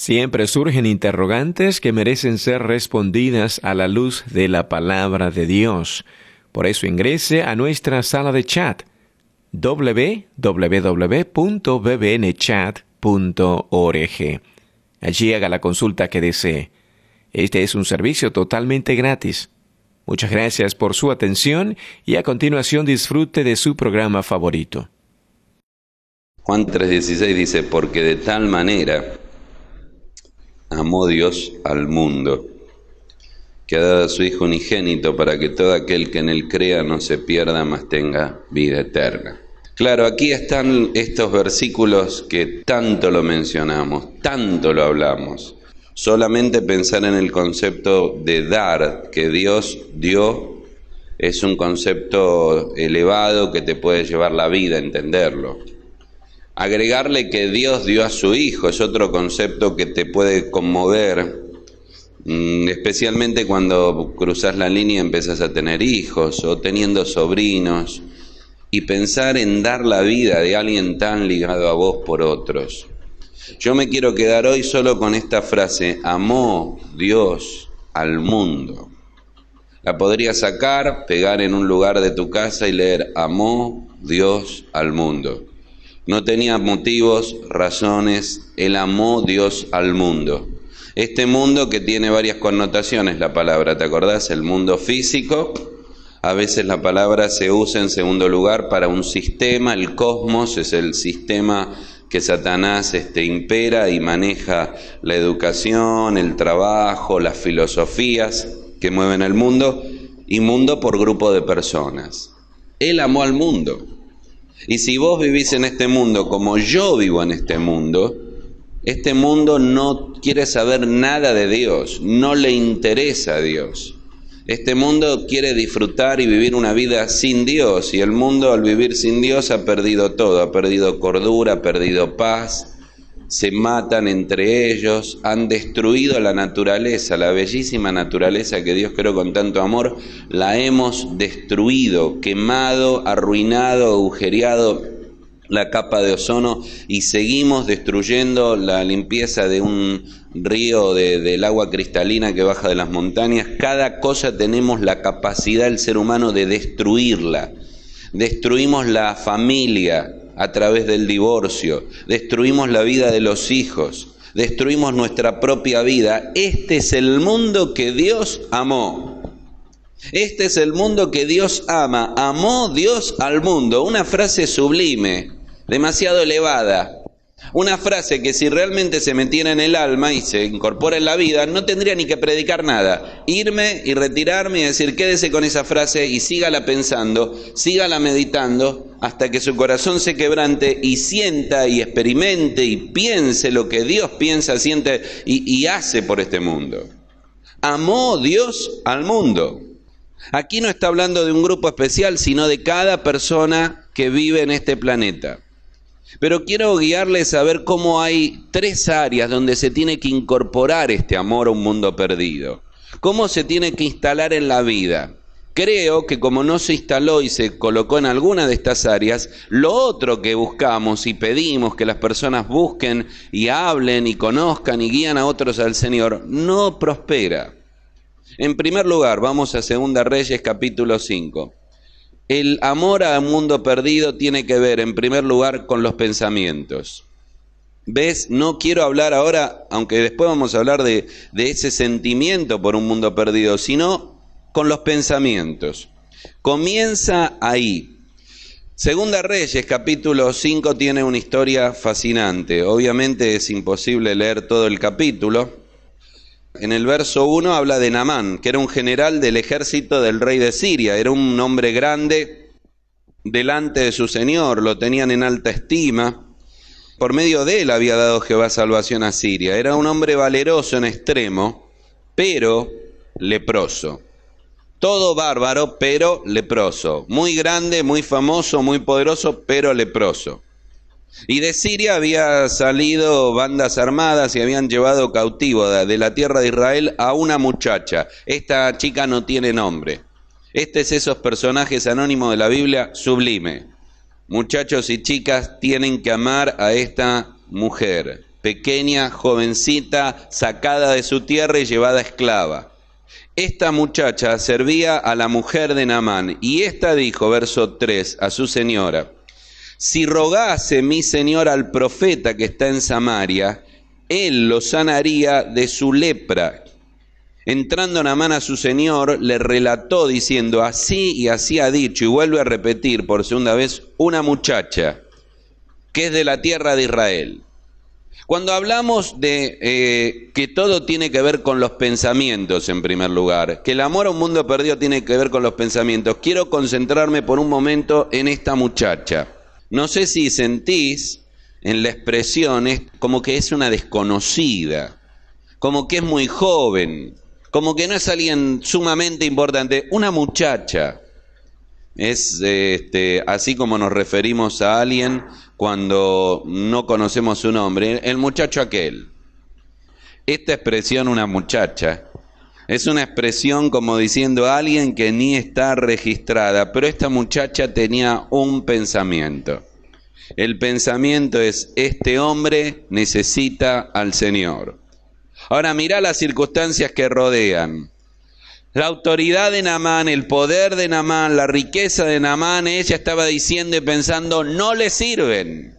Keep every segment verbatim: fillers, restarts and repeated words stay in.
Siempre surgen interrogantes que merecen ser respondidas a la luz de la palabra de Dios. Por eso ingrese a nuestra sala de chat doble u doble u doble u punto b b n chat punto org. Allí haga la consulta que desee. Este es un servicio totalmente gratis. Muchas gracias por su atención y a continuación disfrute de su programa favorito. Juan tres dieciséis dice, porque de tal manera amó Dios al mundo, que ha dado a su Hijo unigénito para que todo aquel que en él crea no se pierda, mas tenga vida eterna. Claro, aquí están estos versículos que tanto lo mencionamos, tanto lo hablamos. Solamente pensar en el concepto de dar, que Dios dio, es un concepto elevado que te puede llevar la vida a entenderlo. Agregarle que Dios dio a su Hijo es otro concepto que te puede conmover, especialmente cuando cruzas la línea y empiezas a tener hijos o teniendo sobrinos, y pensar en dar la vida de alguien tan ligado a vos por otros. Yo me quiero quedar hoy solo con esta frase, amó Dios al mundo. La podría sacar, pegar en un lugar de tu casa y leer, amó Dios al mundo. No tenía motivos, razones, él amó Dios al mundo. Este mundo que tiene varias connotaciones, la palabra, ¿te acordás? El mundo físico, a veces la palabra se usa en segundo lugar para un sistema, el cosmos es el sistema que Satanás este, impera y maneja la educación, el trabajo, las filosofías que mueven el mundo, y mundo por grupo de personas. Él amó al mundo. Y si vos vivís en este mundo como yo vivo en este mundo, este mundo no quiere saber nada de Dios, no le interesa a Dios. Este mundo quiere disfrutar y vivir una vida sin Dios, y el mundo al vivir sin Dios ha perdido todo, ha perdido cordura, ha perdido paz, se matan entre ellos, han destruido la naturaleza, la bellísima naturaleza que Dios creó con tanto amor, la hemos destruido, quemado, arruinado, agujereado la capa de ozono y seguimos destruyendo la limpieza de un río de, del agua cristalina que baja de las montañas. Cada cosa tenemos la capacidad del ser humano de destruirla. Destruimos la familia a través del divorcio, destruimos la vida de los hijos, destruimos nuestra propia vida. Este es el mundo que Dios amó. Este es el mundo que Dios ama. Amó Dios al mundo. Una frase sublime, demasiado elevada. Una frase que si realmente se metiera en el alma y se incorpora en la vida, no tendría ni que predicar nada. Irme y retirarme y decir, quédese con esa frase y sígala pensando, sígala meditando, hasta que su corazón se quebrante y sienta y experimente y piense lo que Dios piensa, siente y, y hace por este mundo. Amó Dios al mundo. Aquí no está hablando de un grupo especial, sino de cada persona que vive en este planeta. Pero quiero guiarles a ver cómo hay tres áreas donde se tiene que incorporar este amor a un mundo perdido. ¿Cómo se tiene que instalar en la vida? Creo que como no se instaló y se colocó en alguna de estas áreas, lo otro que buscamos y pedimos que las personas busquen y hablen y conozcan y guían a otros al Señor, no prospera. En primer lugar, vamos a Segunda Reyes capítulo cinco. El amor a un mundo perdido tiene que ver, en primer lugar, con los pensamientos. ¿Ves? No quiero hablar ahora, aunque después vamos a hablar de, de ese sentimiento por un mundo perdido, sino con los pensamientos. Comienza ahí. Segunda Reyes, capítulo cinco, tiene una historia fascinante. Obviamente es imposible leer todo el capítulo. En el verso uno habla de Naamán, que era un general del ejército del rey de Siria. Era un hombre grande delante de su señor, lo tenían en alta estima. Por medio de él había dado Jehová salvación a Siria. Era un hombre valeroso en extremo, pero leproso. Todo bárbaro, pero leproso. Muy grande, muy famoso, muy poderoso, pero leproso. Y de Siria había salido bandas armadas y habían llevado cautivo de la tierra de Israel a una muchacha. Esta chica no tiene nombre. Este es esos personajes anónimos de la Biblia sublime. Muchachos y chicas tienen que amar a esta mujer. pequeña, jovencita, sacada de su tierra y llevada esclava. Esta muchacha servía a la mujer de Naamán, y ésta dijo, verso tres, a su señora: si rogase mi señor al profeta que está en Samaria, él lo sanaría de su lepra. Entrando Naamán a su señor, le relató diciendo, así y así ha dicho, y vuelve a repetir por segunda vez, una muchacha que es de la tierra de Israel. Cuando hablamos de eh, que todo tiene que ver con los pensamientos en primer lugar, que el amor a un mundo perdido tiene que ver con los pensamientos, quiero concentrarme por un momento en esta muchacha. No sé si sentís en la expresión es como que es una desconocida, como que es muy joven, como que no es alguien sumamente importante, una muchacha. Es este, así como nos referimos a alguien cuando no conocemos su nombre, el muchacho aquel. Esta expresión, una muchacha, es una expresión como diciendo a alguien que ni está registrada, pero esta muchacha tenía un pensamiento. El pensamiento es, este hombre necesita al Señor. Ahora mirá las circunstancias que rodean. La autoridad de Naamán, el poder de Naamán, la riqueza de Naamán, ella estaba diciendo y pensando, no le sirven.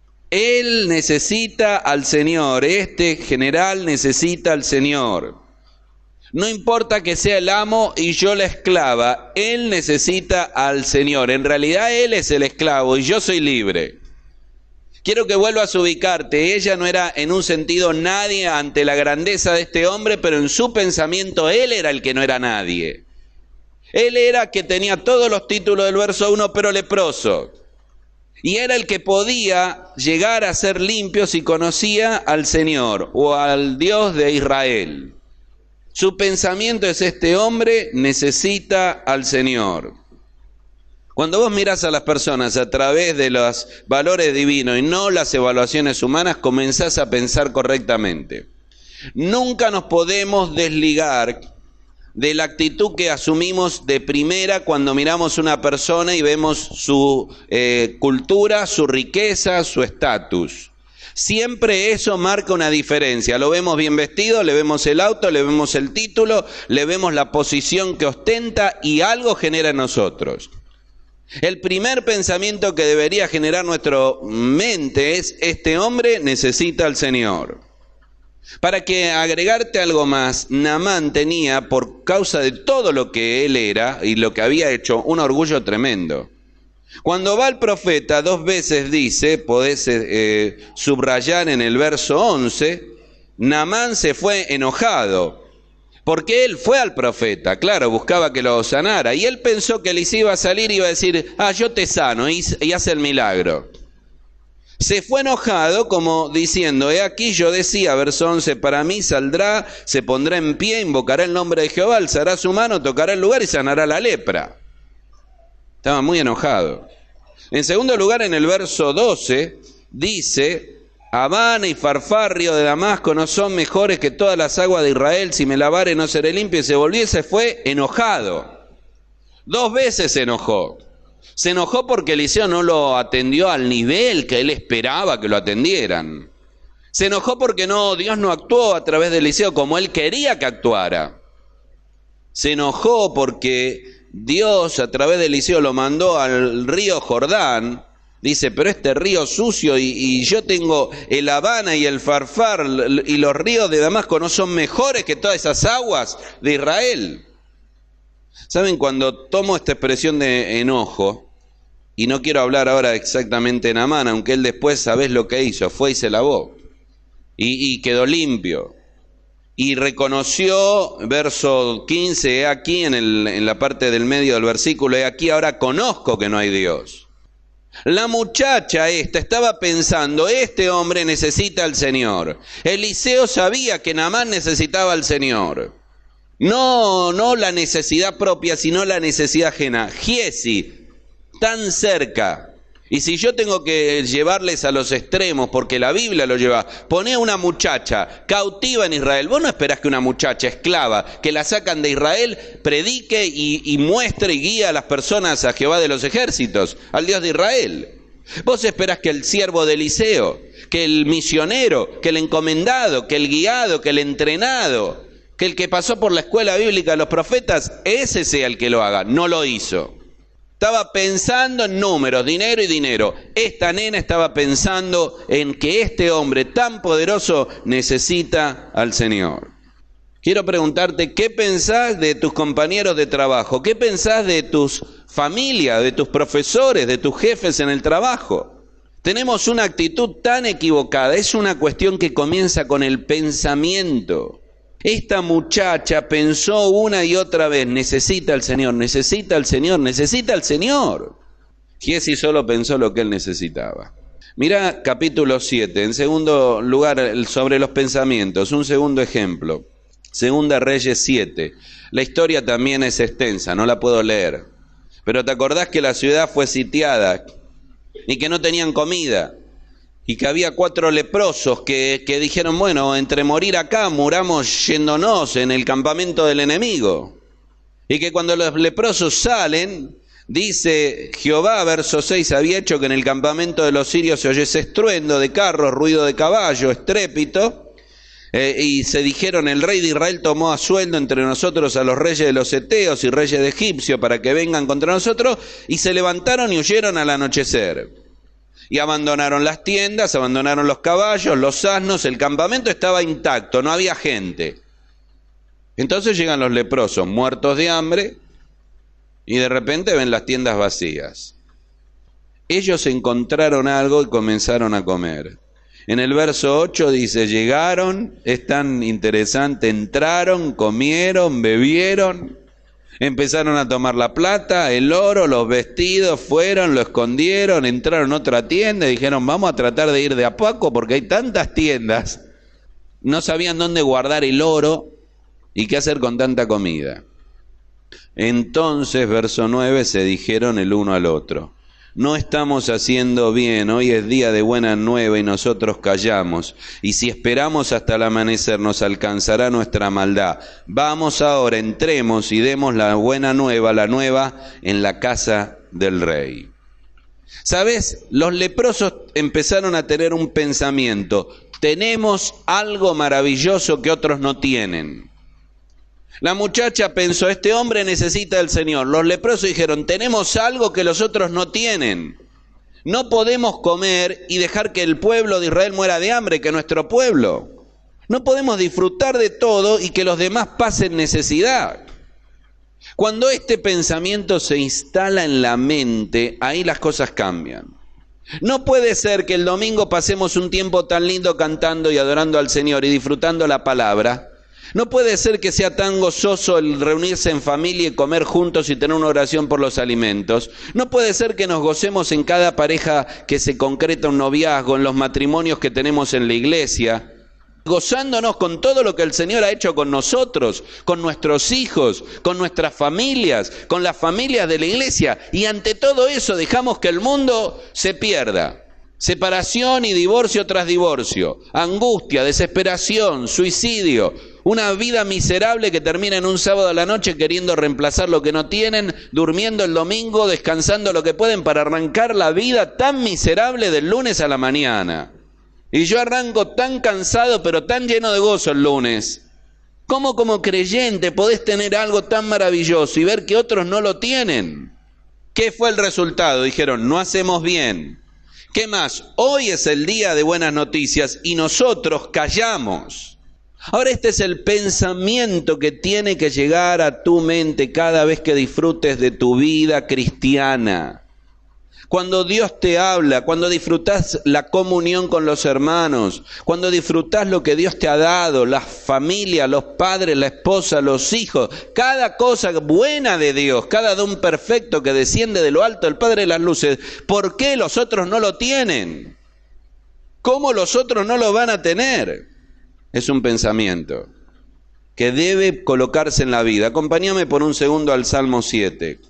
Él necesita al Señor, este general necesita al Señor. No importa que sea el amo y yo la esclava, él necesita al Señor. En realidad él es el esclavo y yo soy libre. Quiero que vuelvas a ubicarte, ella no era en un sentido nadie ante la grandeza de este hombre, pero en su pensamiento él era el que no era nadie. Él era que tenía todos los títulos del verso uno, pero leproso. Y era el que podía llegar a ser limpio si conocía al Señor o al Dios de Israel. Su pensamiento es, este hombre necesita al Señor. Cuando vos mirás a las personas a través de los valores divinos y no las evaluaciones humanas, comenzás a pensar correctamente. Nunca nos podemos desligar de la actitud que asumimos de primera cuando miramos una persona y vemos su eh, cultura, su riqueza, su estatus. Siempre eso marca una diferencia. Lo vemos bien vestido, le vemos el auto, le vemos el título, le vemos la posición que ostenta y algo genera en nosotros. El primer pensamiento que debería generar nuestra mente es, este hombre necesita al Señor. Para que agregarte algo más, Naamán tenía, por causa de todo lo que él era y lo que había hecho, un orgullo tremendo. Cuando va el profeta, dos veces dice, podés eh, subrayar en el verso once, Naamán se fue enojado. Porque él fue al profeta, claro, buscaba que lo sanara. Y él pensó que Eliseo iba a salir y iba a decir, ah, yo te sano, y, y hace el milagro. Se fue enojado como diciendo, he aquí yo decía, verso once, para mí saldrá, se pondrá en pie, invocará el nombre de Jehová, alzará su mano, tocará el lugar y sanará la lepra. Estaba muy enojado. En segundo lugar, en el verso doce, dice, Habana y Farfar, río de Damasco, no son mejores que todas las aguas de Israel, si me lavare no seré limpio. Y se volvió y se fue enojado. Dos veces se enojó. Se enojó porque Eliseo no lo atendió al nivel que él esperaba que lo atendieran. Se enojó porque no, Dios no actuó a través de Eliseo como él quería que actuara. Se enojó porque Dios a través de Eliseo lo mandó al río Jordán. Dice, pero este río sucio y, y yo tengo el Habana y el Farfar y los ríos de Damasco no son mejores que todas esas aguas de Israel. ¿Saben? Cuando tomo esta expresión de enojo, y no quiero hablar ahora exactamente de Naamán, aunque él después, ¿sabés lo que hizo? Fue y se lavó. Y, y quedó limpio. Y reconoció, verso quince, he aquí en, el, en la parte del medio del versículo, he aquí ahora conozco que no hay Dios. La muchacha esta estaba pensando, este hombre necesita al Señor. Eliseo sabía que Naamán necesitaba al Señor. No, no la necesidad propia, sino la necesidad ajena. Giesi, tan cerca. Y si yo tengo que llevarles a los extremos, porque la Biblia lo lleva, poné a una muchacha cautiva en Israel. Vos no esperás que una muchacha esclava, que la sacan de Israel, predique y, y muestre y guíe a las personas a Jehová de los ejércitos, al Dios de Israel. Vos esperás que el siervo de Eliseo, que el misionero, que el encomendado, que el guiado, que el entrenado, que el que pasó por la escuela bíblica de los profetas, ese sea el que lo haga. No lo hizo. Estaba pensando en números, dinero y dinero. Esta nena estaba pensando en que este hombre tan poderoso necesita al Señor. Quiero preguntarte, ¿qué pensás de tus compañeros de trabajo? ¿Qué pensás de tus familias, de tus profesores, de tus jefes en el trabajo? Tenemos una actitud tan equivocada. Es una cuestión que comienza con el pensamiento. Esta muchacha pensó una y otra vez, necesita al Señor, necesita al Señor, necesita al Señor. Giesi solo pensó lo que él necesitaba. Mirá capítulo siete, en segundo lugar, sobre los pensamientos, un segundo ejemplo. Segunda Reyes siete. La historia también es extensa, no la puedo leer. Pero ¿te acordás que la ciudad fue sitiada y que no tenían comida? Y que había cuatro leprosos que, que dijeron, bueno, entre morir acá, muramos yéndonos en el campamento del enemigo. Y que cuando los leprosos salen, dice Jehová, verso seis, había hecho que en el campamento de los sirios se oyese estruendo de carros, ruido de caballo, estrépito. Eh, y se dijeron, el rey de Israel tomó a sueldo entre nosotros a los reyes de los heteos y reyes de Egipcio para que vengan contra nosotros. Y se levantaron y huyeron al anochecer. Y abandonaron las tiendas, abandonaron los caballos, los asnos, el campamento estaba intacto, no había gente. Entonces llegan los leprosos, muertos de hambre, y de repente ven las tiendas vacías. Ellos encontraron algo y comenzaron a comer. En el verso ocho dice, llegaron, es tan interesante, entraron, comieron, bebieron. Empezaron a tomar la plata, el oro, los vestidos, fueron, lo escondieron, entraron a otra tienda y dijeron, vamos a tratar de ir de a poco porque hay tantas tiendas. No sabían dónde guardar el oro y qué hacer con tanta comida. Entonces, verso nueve, se dijeron el uno al otro, no estamos haciendo bien, hoy es día de buena nueva y nosotros callamos, y si esperamos hasta el amanecer nos alcanzará nuestra maldad. Vamos ahora, entremos y demos la buena nueva, la nueva, en la casa del rey. ¿Sabes? Los leprosos empezaron a tener un pensamiento, tenemos algo maravilloso que otros no tienen. La muchacha pensó, este hombre necesita del Señor. Los leprosos dijeron, tenemos algo que los otros no tienen. No podemos comer y dejar que el pueblo de Israel muera de hambre, que nuestro pueblo. No podemos disfrutar de todo y que los demás pasen necesidad. Cuando este pensamiento se instala en la mente, ahí las cosas cambian. No puede ser que el domingo pasemos un tiempo tan lindo cantando y adorando al Señor y disfrutando la palabra. No puede ser que sea tan gozoso el reunirse en familia y comer juntos y tener una oración por los alimentos. No puede ser que nos gocemos en cada pareja que se concreta un noviazgo, en los matrimonios que tenemos en la iglesia, gozándonos con todo lo que el Señor ha hecho con nosotros, con nuestros hijos, con nuestras familias, con las familias de la iglesia. Y ante todo eso dejamos que el mundo se pierda. Separación y divorcio tras divorcio, angustia, desesperación, suicidio, una vida miserable que termina en un sábado a la noche queriendo reemplazar lo que no tienen, durmiendo el domingo, descansando lo que pueden para arrancar la vida tan miserable del lunes a la mañana. Y yo arranco tan cansado pero tan lleno de gozo el lunes. ¿Cómo como creyente podés tener algo tan maravilloso y ver que otros no lo tienen? ¿Qué fue el resultado? Dijeron, no hacemos bien. ¿Qué más? Hoy es el día de buenas noticias y nosotros callamos. Ahora este es el pensamiento que tiene que llegar a tu mente cada vez que disfrutes de tu vida cristiana. Cuando Dios te habla, cuando disfrutás la comunión con los hermanos, cuando disfrutás lo que Dios te ha dado, la familia, los padres, la esposa, los hijos, cada cosa buena de Dios, cada don perfecto que desciende de lo alto del Padre de las luces, ¿por qué los otros no lo tienen? ¿Cómo los otros no lo van a tener? Es un pensamiento que debe colocarse en la vida. Acompáñame por un segundo al Salmo siete.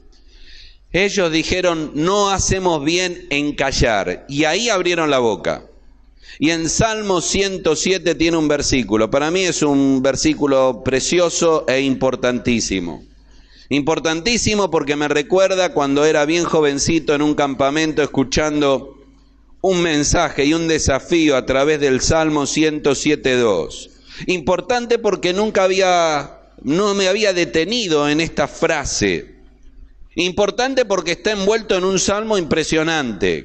Ellos dijeron, no hacemos bien en callar, y ahí abrieron la boca. Y en Salmo ciento siete tiene un versículo, para mí es un versículo precioso e importantísimo. Importantísimo porque me recuerda cuando era bien jovencito en un campamento escuchando un mensaje y un desafío a través del Salmo ciento siete, dos. Importante porque nunca había, no me había detenido en esta frase. Importante porque está envuelto en un salmo impresionante.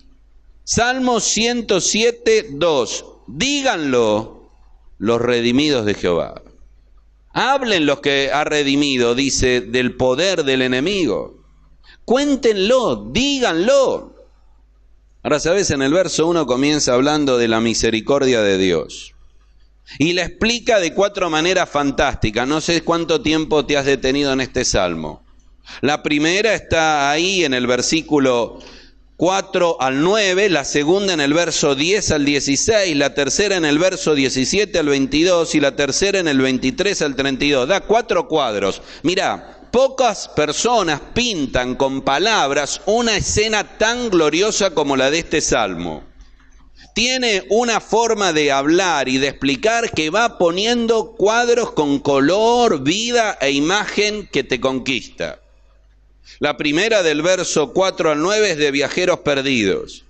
Salmo ciento siete, dos. Díganlo los redimidos de Jehová. Hablen los que ha redimido, dice, del poder del enemigo. Cuéntenlo, díganlo. Ahora, ¿sabes? En el verso uno comienza hablando de la misericordia de Dios. Y la explica de cuatro maneras fantásticas. No sé cuánto tiempo te has detenido en este salmo. La primera está ahí en el versículo cuatro al nueve, la segunda en el verso diez al dieciséis, la tercera en el verso diecisiete al veintidós y la tercera en el veintitrés al treinta y dos. Da cuatro cuadros. Mirá, pocas personas pintan con palabras una escena tan gloriosa como la de este salmo. Tiene una forma de hablar y de explicar que va poniendo cuadros con color, vida e imagen que te conquista. La primera del verso cuatro al nueve es de viajeros perdidos.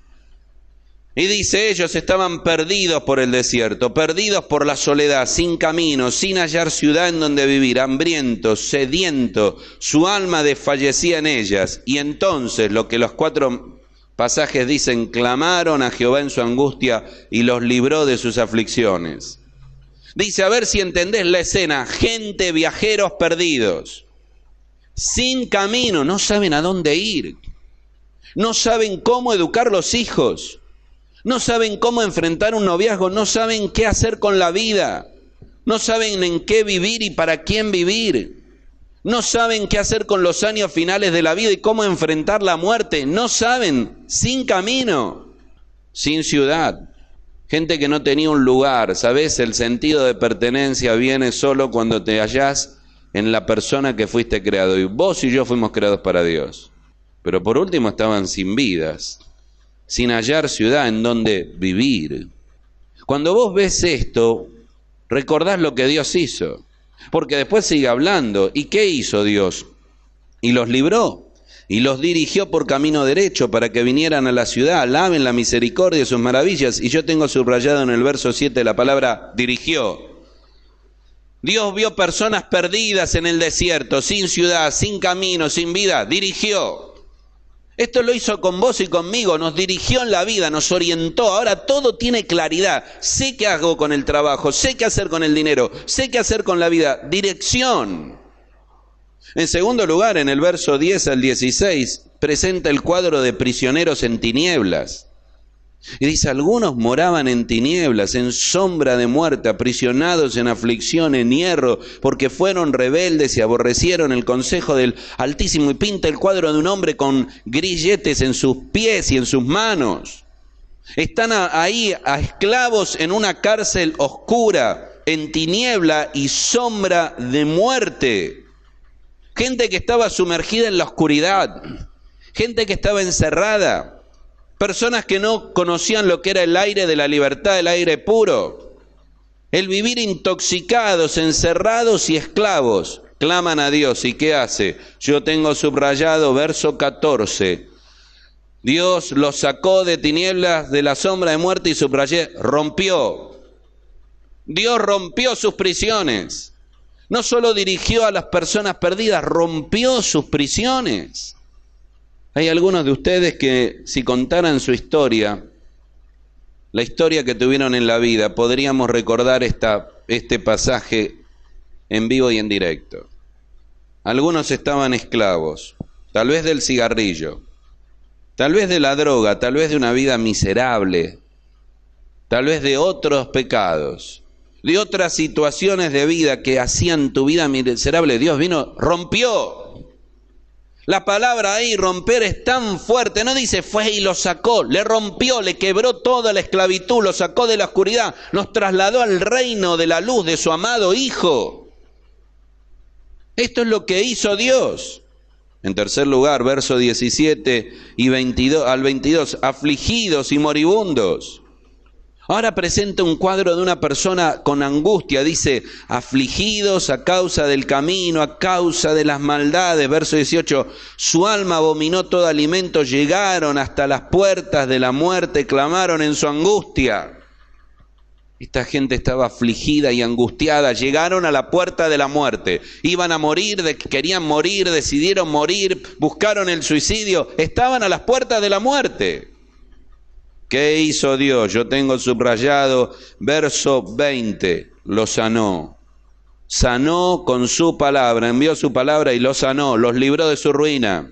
Y dice, ellos estaban perdidos por el desierto, perdidos por la soledad, sin camino, sin hallar ciudad en donde vivir, hambrientos, sedientos, su alma desfallecía en ellas. Y entonces, lo que los cuatro pasajes dicen, clamaron a Jehová en su angustia y los libró de sus aflicciones. Dice, a ver si entendés la escena, gente, viajeros perdidos. Sin camino, no saben a dónde ir, no saben cómo educar los hijos, no saben cómo enfrentar un noviazgo, no saben qué hacer con la vida, no saben en qué vivir y para quién vivir, no saben qué hacer con los años finales de la vida y cómo enfrentar la muerte, no saben, sin camino, sin ciudad, gente que no tenía un lugar. ¿Sabes? El sentido de pertenencia viene solo cuando te hallás en la persona que fuiste creado, y vos y yo fuimos creados para Dios. Pero por último estaban sin vidas, sin hallar ciudad en donde vivir. Cuando vos ves esto, recordás lo que Dios hizo, porque después sigue hablando. ¿Y qué hizo Dios? Y los libró, y los dirigió por camino derecho para que vinieran a la ciudad, alaben la misericordia de sus maravillas. Y yo tengo subrayado en el verso siete la palabra dirigió. Dios vio personas perdidas en el desierto, sin ciudad, sin camino, sin vida, dirigió. Esto lo hizo con vos y conmigo, nos dirigió en la vida, nos orientó. Ahora todo tiene claridad. Sé qué hago con el trabajo, sé qué hacer con el dinero, sé qué hacer con la vida. Dirección. En segundo lugar, en el verso diez al dieciséis, presenta el cuadro de prisioneros en tinieblas. Y dice, algunos moraban en tinieblas, en sombra de muerte, aprisionados en aflicción, en hierro, porque fueron rebeldes y aborrecieron el consejo del Altísimo. Y pinta el cuadro de un hombre con grilletes en sus pies y en sus manos. Están ahí a esclavos en una cárcel oscura, en tiniebla y sombra de muerte. Gente que estaba sumergida en la oscuridad, gente que estaba encerrada. Personas que no conocían lo que era el aire de la libertad, el aire puro. El vivir intoxicados, encerrados y esclavos. Claman a Dios. ¿Y qué hace? Yo tengo subrayado verso catorce. Dios los sacó de tinieblas, de la sombra de muerte, y subrayé, rompió. Dios rompió sus prisiones. No solo dirigió a las personas perdidas, rompió sus prisiones. Hay algunos de ustedes que, si contaran su historia, la historia que tuvieron en la vida, podríamos recordar esta, este pasaje en vivo y en directo. Algunos estaban esclavos, tal vez del cigarrillo, tal vez de la droga, tal vez de una vida miserable, tal vez de otros pecados, de otras situaciones de vida que hacían tu vida miserable. Dios vino, rompió. La palabra ahí, romper, es tan fuerte. No dice fue y lo sacó, le rompió, le quebró toda la esclavitud, lo sacó de la oscuridad, nos trasladó al reino de la luz de su amado Hijo. Esto es lo que hizo Dios. En tercer lugar, verso diecisiete y veintidós, al veintidós, afligidos y moribundos. Ahora presenta un cuadro de una persona con angustia, dice, afligidos a causa del camino, a causa de las maldades. Verso dieciocho, su alma abominó todo alimento, llegaron hasta las puertas de la muerte, clamaron en su angustia. Esta gente estaba afligida y angustiada, llegaron a la puerta de la muerte, iban a morir, de, querían morir, decidieron morir, buscaron el suicidio, estaban a las puertas de la muerte. ¿Qué hizo Dios? Yo tengo subrayado verso veinte, lo sanó. Sanó con su palabra, envió su palabra y lo sanó, los libró de su ruina.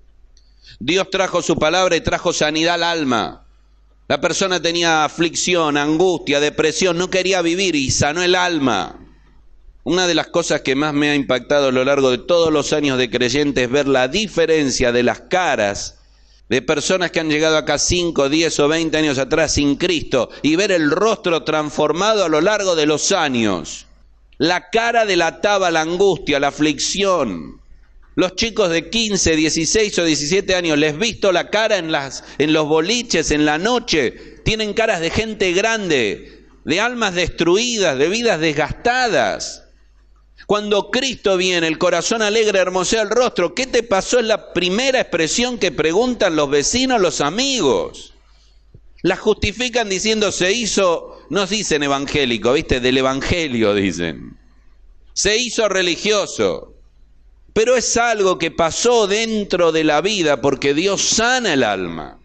Dios trajo su palabra y trajo sanidad al alma. La persona tenía aflicción, angustia, depresión, no quería vivir y sanó el alma. Una de las cosas que más me ha impactado a lo largo de todos los años de creyente es ver la diferencia de las caras de personas que han llegado acá cinco, diez o veinte años atrás sin Cristo y ver el rostro transformado a lo largo de los años. La cara delataba la angustia, la aflicción. Los chicos de quince, dieciséis o diecisiete años, les visto la cara en, las, en los boliches, en la noche, tienen caras de gente grande, de almas destruidas, de vidas desgastadas. Cuando Cristo viene, el corazón alegre hermosea el rostro. ¿Qué te pasó? Es la primera expresión que preguntan los vecinos, los amigos. La justifican diciendo se hizo, no dicen evangélico, ¿viste? Del evangelio dicen. Se hizo religioso. Pero es algo que pasó dentro de la vida porque Dios sana el alma.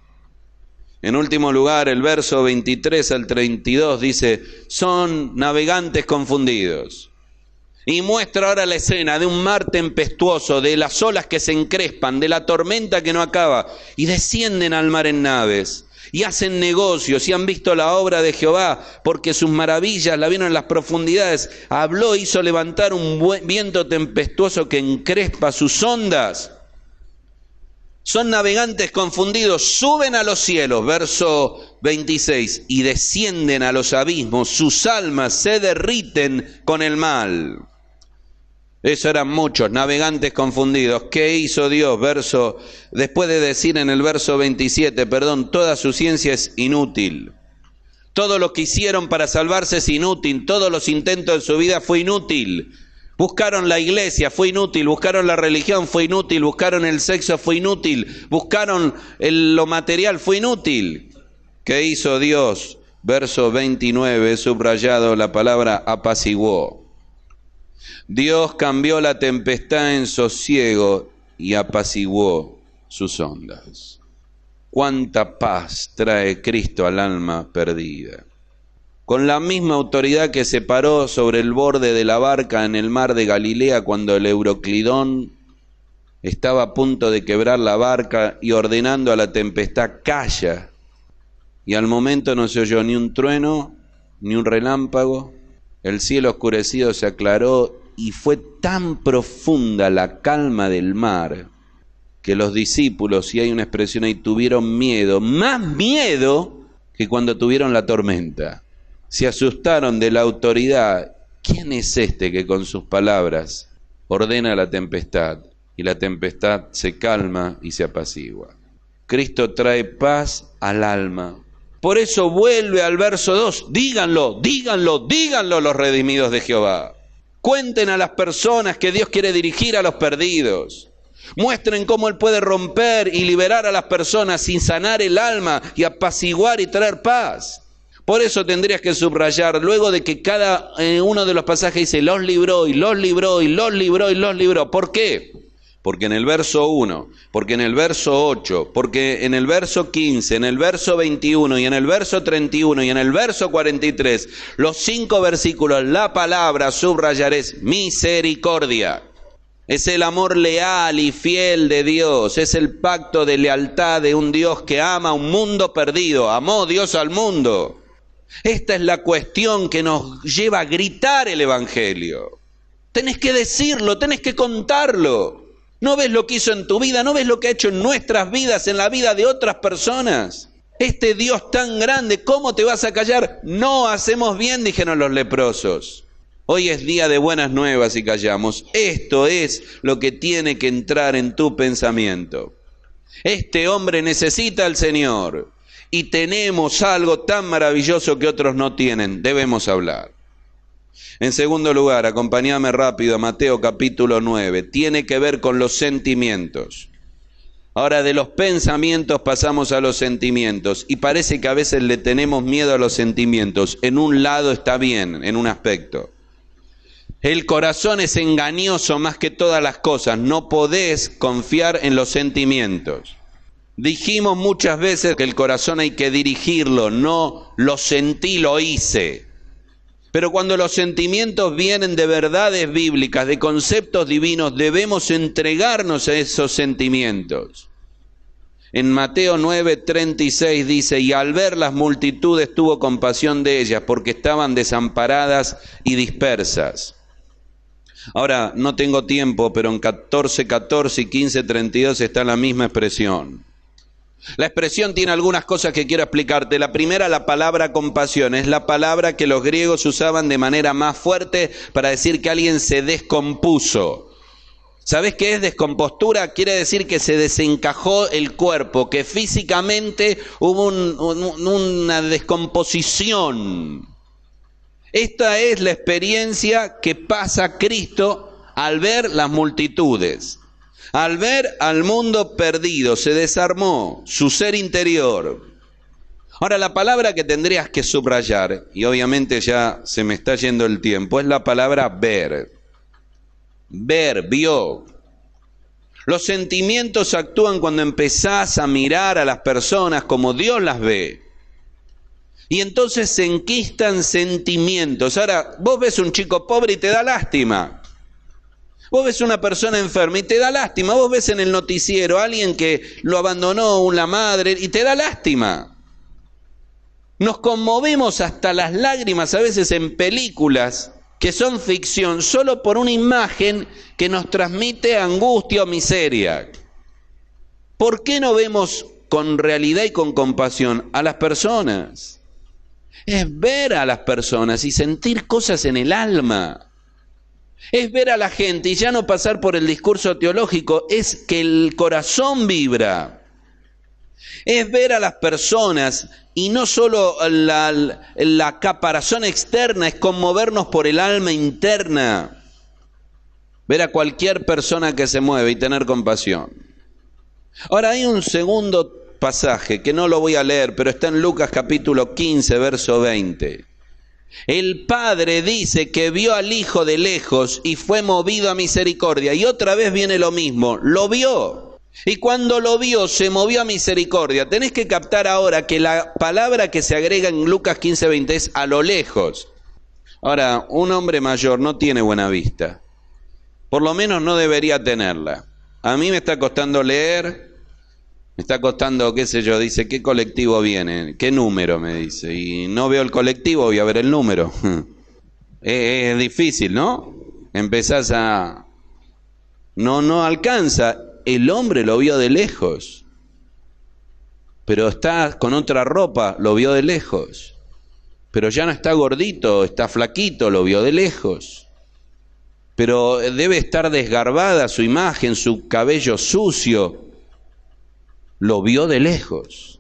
En último lugar, el verso veintitrés al treinta y dos dice, son navegantes confundidos. Y muestra ahora la escena de un mar tempestuoso, de las olas que se encrespan, de la tormenta que no acaba, y descienden al mar en naves, y hacen negocios, y han visto la obra de Jehová, porque sus maravillas la vieron en las profundidades. Habló, hizo levantar un viento tempestuoso que encrespa sus ondas. Son navegantes confundidos, suben a los cielos, verso veintiséis, y descienden a los abismos, sus almas se derriten con el mal. Eso eran muchos, navegantes confundidos. ¿Qué hizo Dios? Verso, después de decir en el verso veintisiete, perdón, toda su ciencia es inútil. Todo lo que hicieron para salvarse es inútil, todos los intentos de su vida fue inútil. Buscaron la iglesia, fue inútil, buscaron la religión, fue inútil, buscaron el sexo, fue inútil, buscaron el, lo material, fue inútil. ¿Qué hizo Dios? Verso veintinueve, subrayado la palabra apaciguó. Dios cambió la tempestad en sosiego y apaciguó sus ondas. Cuánta paz trae Cristo al alma perdida. Con la misma autoridad que se paró sobre el borde de la barca en el mar de Galilea cuando el Euroclidón estaba a punto de quebrar la barca y ordenando a la tempestad, calla. Y al momento no se oyó ni un trueno, ni un relámpago. El cielo oscurecido se aclaró y fue tan profunda la calma del mar que los discípulos, si hay una expresión ahí, tuvieron miedo, más miedo que cuando tuvieron la tormenta. Se asustaron de la autoridad. ¿Quién es este que con sus palabras ordena la tempestad y la tempestad se calma y se apacigua? Cristo trae paz al alma. Por eso vuelve al verso dos, díganlo, díganlo, díganlo los redimidos de Jehová. Cuenten a las personas que Dios quiere dirigir a los perdidos. Muestren cómo Él puede romper y liberar a las personas sin sanar el alma y apaciguar y traer paz. Por eso tendrías que subrayar, luego de que cada eh, uno de los pasajes dice, los libró y los libró y los libró y los libró. ¿Por qué? Porque en el verso uno, porque en el verso ocho, porque en el verso quince, en el verso veintiuno y en el verso treinta y uno y en el verso cuarenta y tres, los cinco versículos, la palabra subrayar es misericordia. Es el amor leal y fiel de Dios, es el pacto de lealtad de un Dios que ama a un mundo perdido, amó Dios al mundo. Esta es la cuestión que nos lleva a gritar el evangelio. Tenés que decirlo, tenés que contarlo. ¿No ves lo que hizo en tu vida? ¿No ves lo que ha hecho en nuestras vidas, en la vida de otras personas? Este Dios tan grande, ¿cómo te vas a callar? No hacemos bien, dijeron los leprosos. Hoy es día de buenas nuevas y callamos. Esto es lo que tiene que entrar en tu pensamiento. Este hombre necesita al Señor. y tenemos algo tan maravilloso que otros no tienen, debemos hablar. En segundo lugar, acompáñame rápido a Mateo capítulo nueve, tiene que ver con los sentimientos. Ahora, de los pensamientos pasamos a los sentimientos, y parece que a veces le tenemos miedo a los sentimientos. En un lado está bien, en un aspecto. El corazón es engañoso más que todas las cosas, no podés confiar en los sentimientos. Dijimos muchas veces que el corazón hay que dirigirlo, no lo sentí, lo hice. Pero cuando los sentimientos vienen de verdades bíblicas, de conceptos divinos, debemos entregarnos a esos sentimientos. En Mateo nueve, treinta y seis dice, y al ver las multitudes tuvo compasión de ellas, porque estaban desamparadas y dispersas. Ahora, no tengo tiempo, pero en catorce, catorce y quince, treinta y dos está la misma expresión. La expresión tiene algunas cosas que quiero explicarte. La primera, la palabra compasión, es la palabra que los griegos usaban de manera más fuerte para decir que alguien se descompuso. ¿Sabés qué es descompostura? Quiere decir que se desencajó el cuerpo, que físicamente hubo un, un, una descomposición. Esta es la experiencia que pasa Cristo al ver las multitudes. Al ver al mundo perdido, se desarmó su ser interior. Ahora, la palabra que tendrías que subrayar, y obviamente ya se me está yendo el tiempo, es la palabra ver. Ver, vio. Los sentimientos actúan cuando empezás a mirar a las personas como Dios las ve. Y entonces se enquistan sentimientos. Ahora, vos ves un chico pobre y te da lástima. Vos ves una persona enferma y te da lástima. Vos ves en el noticiero a alguien que lo abandonó una madre y te da lástima. Nos conmovemos hasta las lágrimas a veces en películas que son ficción solo por una imagen que nos transmite angustia o miseria. ¿Por qué no vemos con realidad y con compasión a las personas? Es ver a las personas y sentir cosas en el alma. Es ver a la gente y ya no pasar por el discurso teológico, es que el corazón vibra. Es ver a las personas y no solo la, la caparazón externa, es conmovernos por el alma interna. Ver a cualquier persona que se mueve y tener compasión. Ahora hay un segundo pasaje que no lo voy a leer, pero está en Lucas capítulo quince, verso veinte. El Padre dice que vio al Hijo de lejos y fue movido a misericordia. Y otra vez viene lo mismo, lo vio. Y cuando lo vio, se movió a misericordia. Tenés que captar ahora que la palabra que se agrega en Lucas quince, veinte es a lo lejos. Ahora, un hombre mayor no tiene buena vista. Por lo menos no debería tenerla. A mí me está costando leer. Me está costando, qué sé yo, dice, ¿qué colectivo viene? ¿Qué número? Me dice. Y no veo el colectivo, voy a ver el número. es, es difícil, ¿no? Empezás a... No, no alcanza. El hombre lo vio de lejos. Pero está con otra ropa, lo vio de lejos. Pero ya no está gordito, está flaquito, lo vio de lejos. Pero debe estar desgarbada su imagen, su cabello sucio. Lo vio de lejos.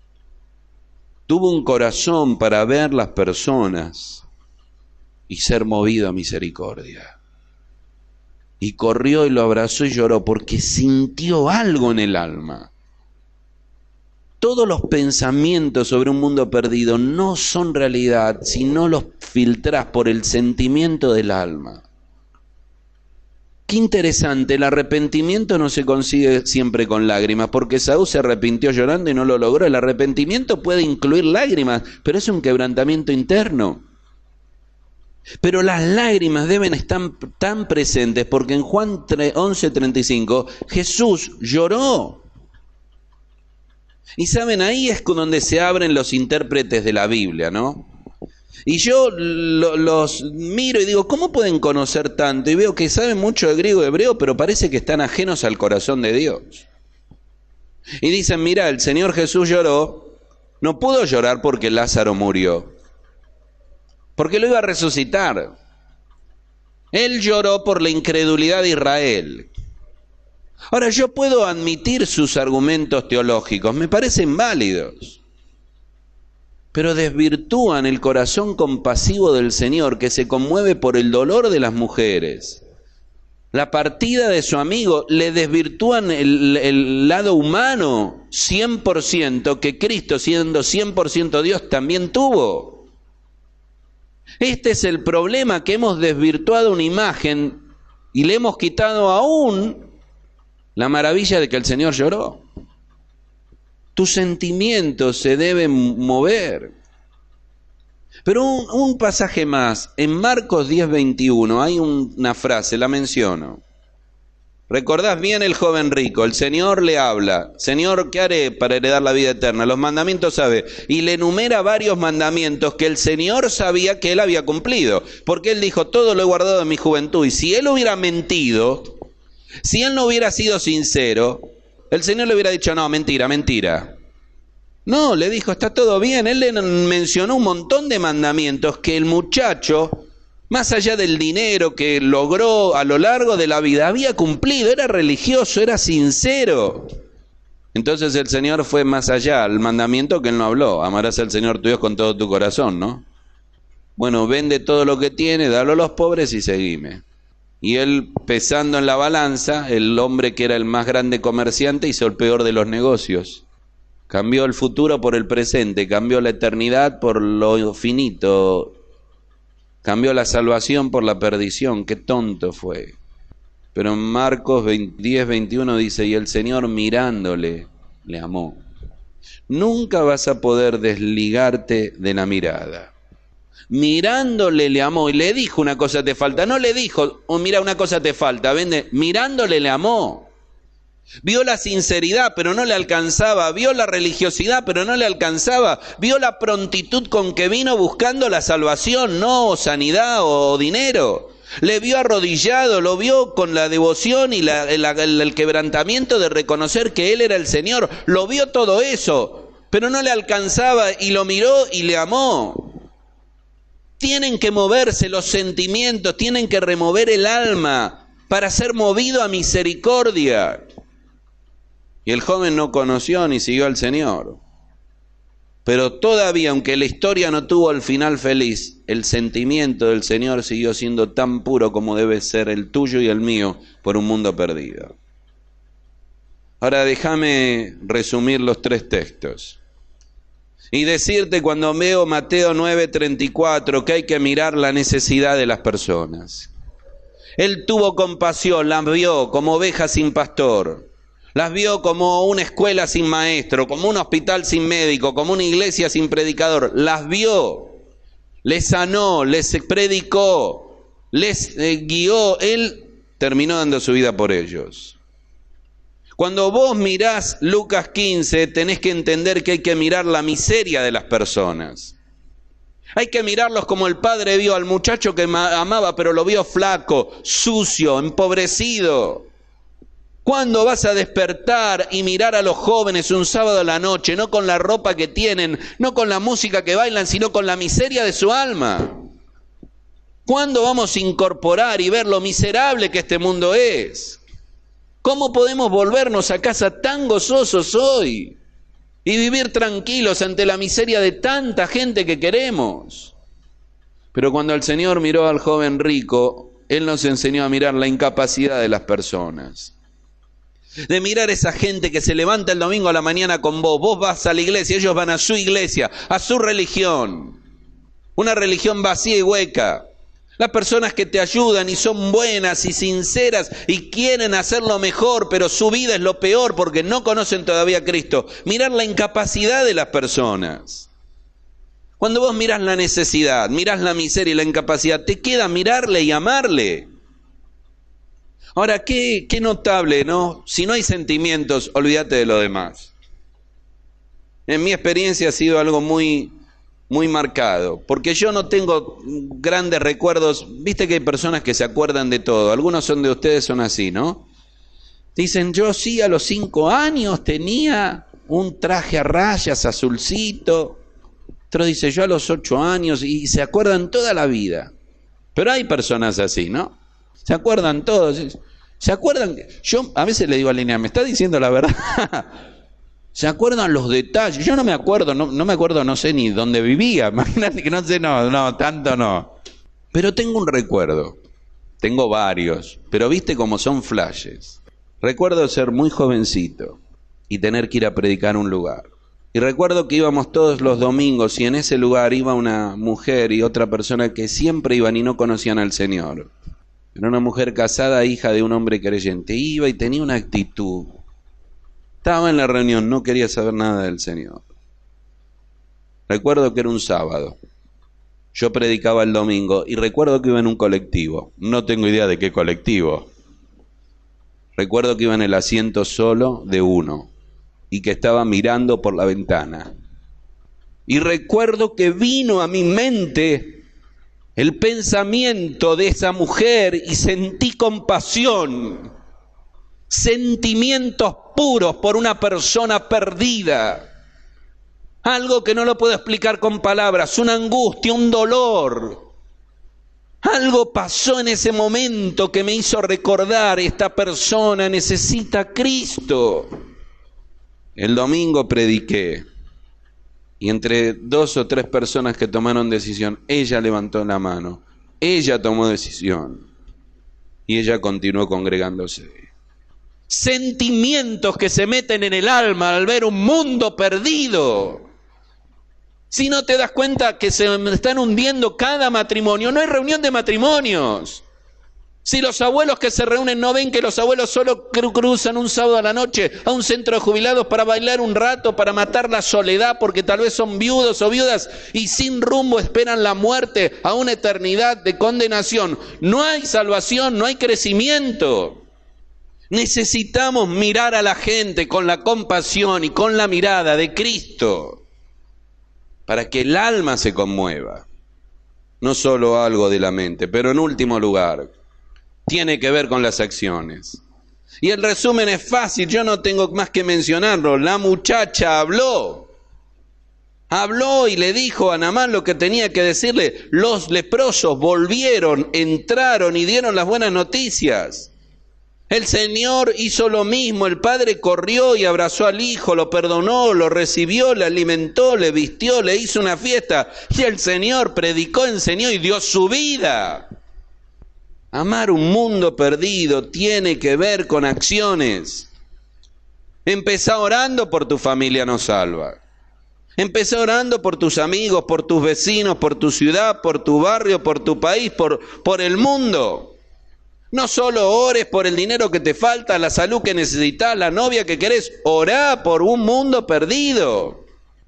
Tuvo un corazón para ver las personas y ser movido a misericordia. Y corrió y lo abrazó y lloró porque sintió algo en el alma. Todos los pensamientos sobre un mundo perdido no son realidad si no los filtrás por el sentimiento del alma. Qué interesante, el arrepentimiento no se consigue siempre con lágrimas, porque Saúl se arrepintió llorando y no lo logró. El arrepentimiento puede incluir lágrimas, pero es un quebrantamiento interno. Pero las lágrimas deben estar tan presentes, porque en Juan once, treinta y cinco, Jesús lloró. Y saben, ahí es donde se abren los intérpretes de la Biblia, ¿no? Y yo lo, los miro y digo, ¿cómo pueden conocer tanto? Y veo que saben mucho de griego y hebreo, pero parece que están ajenos al corazón de Dios. Y dicen, mira, el Señor Jesús lloró, no pudo llorar porque Lázaro murió, porque lo iba a resucitar. Él lloró por la incredulidad de Israel. Ahora, yo puedo admitir sus argumentos teológicos, me parecen válidos. pero desvirtúan el corazón compasivo del Señor, que se conmueve por el dolor de las mujeres. La partida de su amigo, le desvirtúan el, el lado humano cien por ciento que Cristo, siendo cien por ciento Dios, también tuvo. Este es el problema, que hemos desvirtuado una imagen y le hemos quitado aún la maravilla de que el Señor lloró. Tus sentimientos se deben mover. Pero un, un pasaje más, en Marcos diez veintiuno hay un, una frase, la menciono. Recordás bien el joven rico, el Señor le habla, Señor, ¿qué haré para heredar la vida eterna? Los mandamientos sabe, y le enumera varios mandamientos que el Señor sabía que él había cumplido, porque él dijo, todo lo he guardado en mi juventud, y si él hubiera mentido, si él no hubiera sido sincero, el Señor le hubiera dicho, no, mentira, mentira. No, le dijo, está todo bien. Él le mencionó un montón de mandamientos que el muchacho, más allá del dinero que logró a lo largo de la vida, había cumplido, era religioso, era sincero. Entonces el Señor fue más allá, el mandamiento que él no habló, amarás al Señor tu Dios con todo tu corazón, ¿no? Bueno, vende todo lo que tiene, dalo a los pobres y seguime. Y él, pesando en la balanza, el hombre que era el más grande comerciante hizo el peor de los negocios. Cambió el futuro por el presente, cambió la eternidad por lo finito, cambió la salvación por la perdición. Qué tonto fue. Pero en Marcos diez veintiuno dice, y el Señor mirándole, le amó. Nunca vas a poder desligarte de la mirada. Mirándole le amó y le dijo, una cosa te falta. No le dijo, oh, mira, una cosa te falta, vende. Mirándole le amó. Vio la sinceridad, pero no le alcanzaba. Vio la religiosidad, pero no le alcanzaba. Vio la prontitud con que vino buscando la salvación, no sanidad o dinero. Le vio arrodillado, lo vio con la devoción y la, el, el, el quebrantamiento de reconocer que Él era el Señor. Lo vio todo eso, pero no le alcanzaba y lo miró y le amó. Tienen que moverse los sentimientos, tienen que remover el alma para ser movido a misericordia. Y el joven no conoció ni siguió al Señor. Pero todavía, aunque la historia no tuvo el final feliz, el sentimiento del Señor siguió siendo tan puro como debe ser el tuyo y el mío por un mundo perdido. Ahora déjame resumir los tres textos. Y decirte cuando veo Mateo nueve treinta y cuatro que hay que mirar la necesidad de las personas. Él tuvo compasión, las vio como ovejas sin pastor. Las vio como una escuela sin maestro, como un hospital sin médico, como una iglesia sin predicador. Las vio, les sanó, les predicó, les eh, guió. Él terminó dando su vida por ellos. Cuando vos mirás Lucas quince, tenés que entender que hay que mirar la miseria de las personas. Hay que mirarlos como el padre vio al muchacho que amaba, pero lo vio flaco, sucio, empobrecido. ¿Cuándo vas a despertar y mirar a los jóvenes un sábado a la noche, no con la ropa que tienen, no con la música que bailan, sino con la miseria de su alma? ¿Cuándo vamos a incorporar y ver lo miserable que este mundo es? ¿Cómo podemos volvernos a casa tan gozosos hoy y vivir tranquilos ante la miseria de tanta gente que queremos? Pero cuando el Señor miró al joven rico, Él nos enseñó a mirar la incapacidad de las personas. De mirar esa gente que se levanta el domingo a la mañana con vos, vos vas a la iglesia, ellos van a su iglesia, a su religión, una religión vacía y hueca. Las personas que te ayudan y son buenas y sinceras y quieren hacerlo mejor, pero su vida es lo peor porque no conocen todavía a Cristo. Mirar la incapacidad de las personas. Cuando vos mirás la necesidad, mirás la miseria y la incapacidad, te queda mirarle y amarle. Ahora, qué, qué notable, ¿no? Si no hay sentimientos, olvídate de lo demás. En mi experiencia ha sido algo muy, muy marcado, porque yo no tengo grandes recuerdos. Viste que hay personas que se acuerdan de todo. Algunos son de ustedes, son así, ¿no? Dicen, yo sí a los cinco años tenía un traje a rayas azulcito. Otro dice, yo a los ocho años, y se acuerdan toda la vida. Pero hay personas así, ¿no? Se acuerdan todos. ¿Se acuerdan? Yo a veces le digo a Línea, ¿me está diciendo la verdad? ¿Se acuerdan los detalles? Yo no me acuerdo, no, no me acuerdo, no sé ni dónde vivía. Imagínate que no sé, no, no, tanto no. Pero tengo un recuerdo. Tengo varios, pero viste cómo son flashes. Recuerdo ser muy jovencito y tener que ir a predicar a un lugar. Y recuerdo que íbamos todos los domingos y en ese lugar iba una mujer y otra persona que siempre iban y no conocían al Señor. Era una mujer casada, hija de un hombre creyente. Iba y tenía una actitud. Estaba en la reunión, no quería saber nada del Señor. Recuerdo que era un sábado. Yo predicaba el domingo y recuerdo que iba en un colectivo. No tengo idea de qué colectivo. Recuerdo que iba en el asiento solo de uno y que estaba mirando por la ventana. Y recuerdo que vino a mi mente el pensamiento de esa mujer y sentí compasión, sentimientos puros por una persona perdida. Algo que no lo puedo explicar con palabras, una angustia, un dolor. Algo pasó en ese momento que me hizo recordar, esta persona necesita a Cristo. El domingo prediqué y entre dos o tres personas que tomaron decisión, ella levantó la mano, ella tomó decisión y ella continuó congregándose. Sentimientos que se meten en el alma al ver un mundo perdido. Si no te das cuenta que se están hundiendo cada matrimonio, no hay reunión de matrimonios. Si los abuelos que se reúnen no ven que los abuelos solo cruzan un sábado a la noche a un centro de jubilados para bailar un rato, para matar la soledad porque tal vez son viudos o viudas y sin rumbo esperan la muerte a una eternidad de condenación. No hay salvación, no hay crecimiento. Necesitamos mirar a la gente con la compasión y con la mirada de Cristo para que el alma se conmueva. No solo algo de la mente, pero en último lugar, tiene que ver con las acciones. Y el resumen es fácil, yo no tengo más que mencionarlo. La muchacha habló. Habló y le dijo a Naamán lo que tenía que decirle. Los leprosos volvieron, entraron y dieron las buenas noticias. El Señor hizo lo mismo, el padre corrió y abrazó al hijo, lo perdonó, lo recibió, le alimentó, le vistió, le hizo una fiesta. Y el Señor predicó, enseñó y dio su vida. Amar un mundo perdido tiene que ver con acciones. Empezá orando por tu familia no salva. Empezá orando por tus amigos, por tus vecinos, por tu ciudad, por tu barrio, por tu país, por, por el mundo. No solo ores por el dinero que te falta, la salud que necesitas, la novia que querés. Orá por un mundo perdido.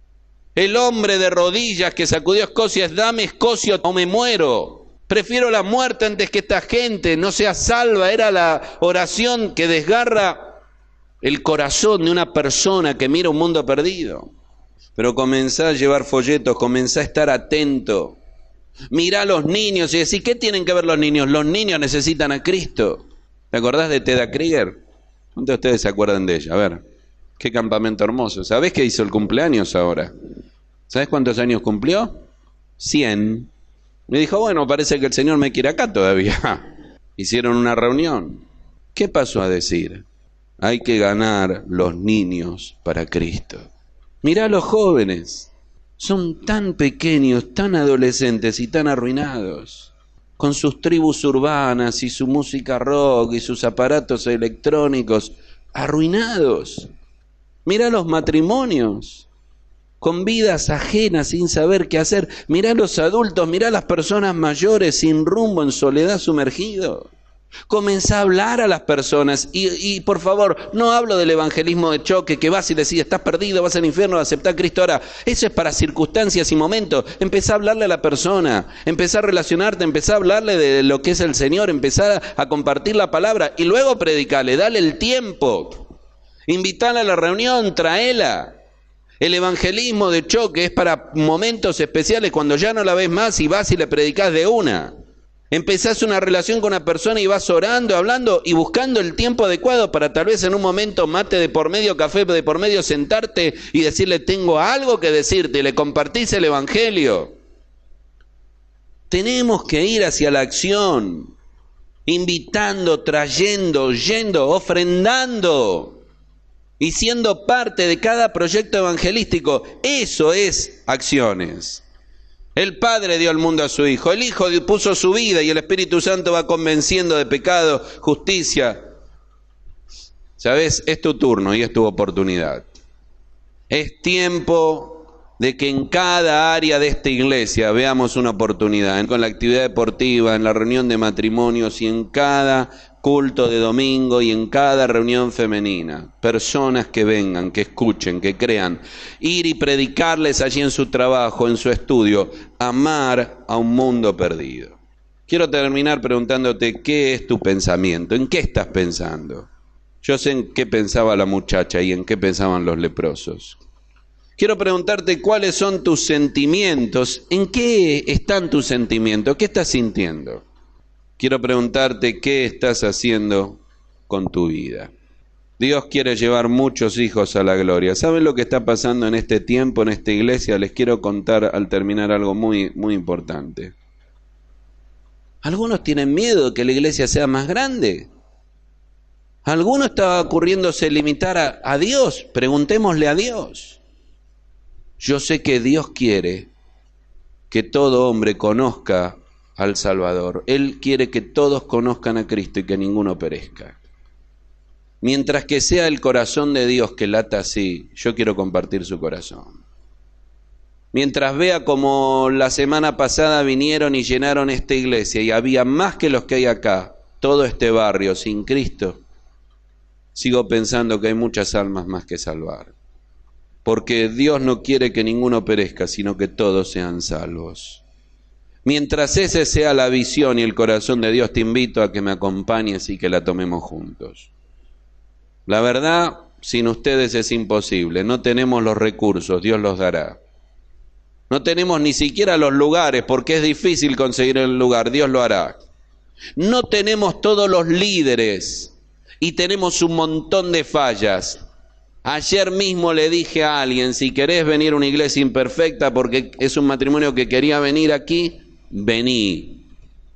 El hombre de rodillas que sacudió a Escocia es: dame Escocia o me muero. Prefiero la muerte antes que esta gente no sea salva. Era la oración que desgarra el corazón de una persona que mira un mundo perdido. Pero comenzá a llevar folletos, comenzá a estar atento. Mirá a los niños y decís: ¿qué tienen que ver los niños? Los niños necesitan a Cristo. ¿Te acordás de Teda Krieger? ¿Cuántos de ustedes se acuerdan de ella? A ver, qué campamento hermoso. ¿Sabés que hizo el cumpleaños ahora? ¿Sabés cuántos años cumplió? Cien. Me dijo: bueno, parece que el Señor me quiere acá todavía. Hicieron una reunión. ¿Qué pasó a decir? Hay que ganar los niños para Cristo. Mirá a los jóvenes. Son tan pequeños, tan adolescentes y tan arruinados, con sus tribus urbanas y su música rock y sus aparatos electrónicos, arruinados. Mirá los matrimonios, con vidas ajenas sin saber qué hacer. Mirá los adultos, mirá las personas mayores sin rumbo, en soledad sumergido. Comenzá a hablar a las personas y, y por favor, no hablo del evangelismo de choque que vas y decís: estás perdido, vas al infierno, aceptá a Cristo ahora. Eso es para circunstancias y momentos. Empezá a hablarle a la persona, empezá a relacionarte, empezá a hablarle de lo que es el Señor, empezá a compartir la palabra y luego predicale, dale el tiempo, invitala a la reunión, traela. El evangelismo de choque es para momentos especiales, cuando ya no la ves más y vas y le predicás de una. Empezás una relación con una persona y vas orando, hablando y buscando el tiempo adecuado para tal vez en un momento, mate de por medio, café de por medio, sentarte y decirle: tengo algo que decirte, y le compartís el evangelio. Tenemos que ir hacia la acción, invitando, trayendo, yendo, ofrendando. y siendo parte de cada proyecto evangelístico. Eso es acciones. El Padre dio al mundo a su Hijo, el Hijo puso su vida y el Espíritu Santo va convenciendo de pecado, justicia. ¿Sabes? Es tu turno y es tu oportunidad. Es tiempo de que en cada área de esta iglesia veamos una oportunidad, con la actividad deportiva, en la reunión de matrimonios y en cada culto de domingo y en cada reunión femenina. Personas que vengan, que escuchen, que crean, ir y predicarles allí en su trabajo, en su estudio, amar a un mundo perdido. Quiero terminar preguntándote, ¿qué es tu pensamiento? ¿En qué estás pensando? Yo sé en qué pensaba la muchacha y en qué pensaban los leprosos. Quiero preguntarte cuáles son tus sentimientos. ¿En qué están tus sentimientos? ¿Qué estás sintiendo? Quiero preguntarte qué estás haciendo con tu vida. Dios quiere llevar muchos hijos a la gloria. ¿Saben lo que está pasando en este tiempo, en esta iglesia? Les quiero contar al terminar algo muy, muy importante. Algunos tienen miedo de que la iglesia sea más grande. Algunos está ocurriéndose limitar a, a Dios. Preguntémosle a Dios. Yo sé que Dios quiere que todo hombre conozca al Salvador. Él quiere que todos conozcan a Cristo y que ninguno perezca. Mientras que sea el corazón de Dios que lata así, yo quiero compartir su corazón. Mientras vea como la semana pasada vinieron y llenaron esta iglesia y había más que los que hay acá, todo este barrio sin Cristo, sigo pensando que hay muchas almas más que salvar. Porque Dios no quiere que ninguno perezca, sino que todos sean salvos. Mientras esa sea la visión y el corazón de Dios, te invito a que me acompañes y que la tomemos juntos. La verdad, sin ustedes es imposible. No tenemos los recursos, Dios los dará. No tenemos ni siquiera los lugares, porque es difícil conseguir el lugar, Dios lo hará. No tenemos todos los líderes y tenemos un montón de fallas. Ayer mismo le dije a alguien, si querés venir a una iglesia imperfecta porque es un matrimonio que quería venir aquí, vení.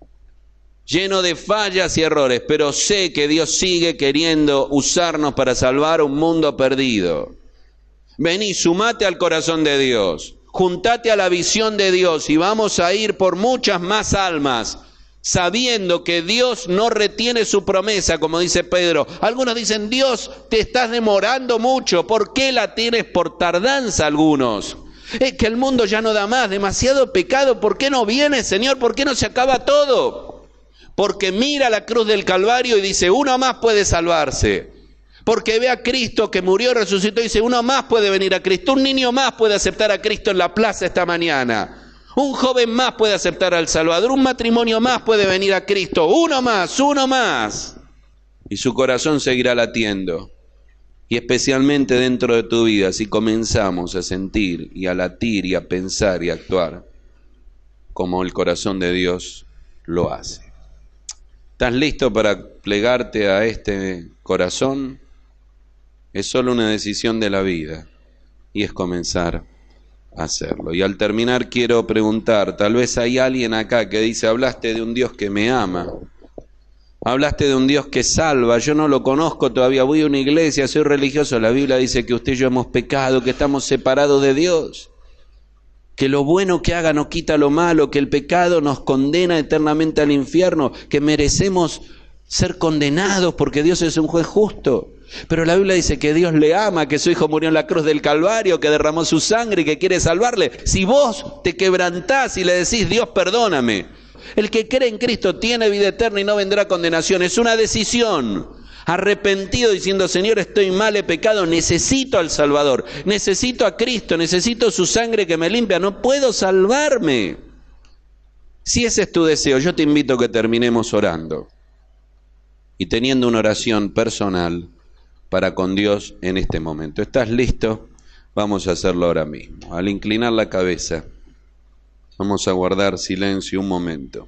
Lleno de fallas y errores, pero sé que Dios sigue queriendo usarnos para salvar un mundo perdido. Vení, sumate al corazón de Dios, juntate a la visión de Dios y vamos a ir por muchas más almas, sabiendo que Dios no retiene su promesa, como dice Pedro. Algunos dicen, Dios, te estás demorando mucho. ¿Por qué la tienes por tardanza algunos? Es que el mundo ya no da más, demasiado pecado. ¿Por qué no viene, Señor? ¿Por qué no se acaba todo? Porque mira la cruz del Calvario y dice, uno más puede salvarse. Porque ve a Cristo que murió y resucitó y dice, uno más puede venir a Cristo. Un niño más puede aceptar a Cristo en la plaza esta mañana. Un joven más puede aceptar al Salvador, un matrimonio más puede venir a Cristo, uno más, uno más. Y su corazón seguirá latiendo. Y especialmente dentro de tu vida, si comenzamos a sentir y a latir y a pensar y a actuar como el corazón de Dios lo hace. ¿Estás listo para plegarte a este corazón? Es solo una decisión de la vida y es comenzar hacerlo. Y al terminar quiero preguntar, tal vez hay alguien acá que dice, hablaste de un Dios que me ama, hablaste de un Dios que salva, yo no lo conozco todavía, voy a una iglesia, soy religioso, la Biblia dice que usted y yo hemos pecado, que estamos separados de Dios, que lo bueno que haga no quita lo malo, que el pecado nos condena eternamente al infierno, que merecemos ser condenados porque Dios es un juez justo. Pero la Biblia dice que Dios le ama, que su Hijo murió en la cruz del Calvario, que derramó su sangre y que quiere salvarle. Si vos te quebrantás y le decís, Dios, perdóname, el que cree en Cristo tiene vida eterna y no vendrá condenación. Es una decisión. Arrepentido diciendo, Señor, estoy mal, he pecado, necesito al Salvador, necesito a Cristo, necesito su sangre que me limpia, no puedo salvarme. Si ese es tu deseo, yo te invito a que terminemos orando y teniendo una oración personal para con Dios en este momento. ¿Estás listo? Vamos a hacerlo ahora mismo. Al inclinar la cabeza, vamos a guardar silencio un momento.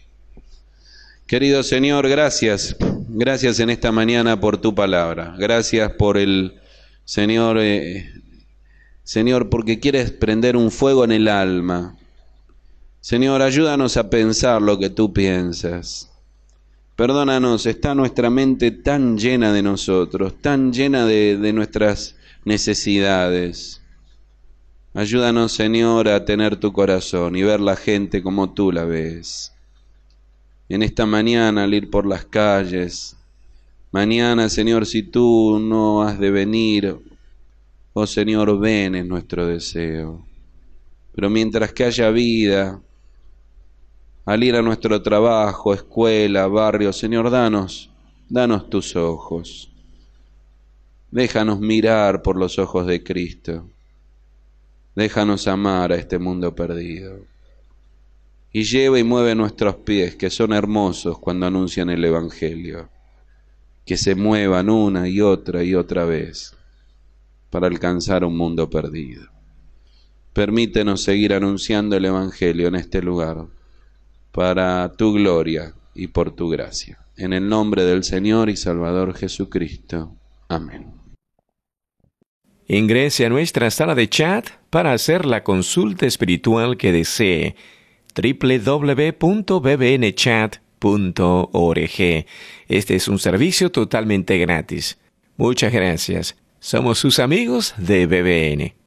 Querido Señor, gracias. Gracias en esta mañana por tu palabra. Gracias por el Señor, eh, Señor, porque quieres prender un fuego en el alma. Señor, ayúdanos a pensar lo que tú piensas. Perdónanos, está nuestra mente tan llena de nosotros, tan llena de, de nuestras necesidades. Ayúdanos, Señor, a tener tu corazón y ver la gente como tú la ves. En esta mañana, al ir por las calles, mañana, Señor, si tú no has de venir, oh Señor, ven, es nuestro deseo. Pero mientras que haya vida, al ir a nuestro trabajo, escuela, barrio, Señor, danos, danos tus ojos. Déjanos mirar por los ojos de Cristo. Déjanos amar a este mundo perdido. Y lleva y mueve nuestros pies, que son hermosos cuando anuncian el Evangelio. Que se muevan una y otra y otra vez para alcanzar un mundo perdido. Permítenos seguir anunciando el Evangelio en este lugar, para tu gloria y por tu gracia. En el nombre del Señor y Salvador Jesucristo. Amén. Ingrese a nuestra sala de chat para hacer la consulta espiritual que desee. doble u doble u doble u punto b b n chat punto org. Este es un servicio totalmente gratis. Muchas gracias. Somos sus amigos de B B N.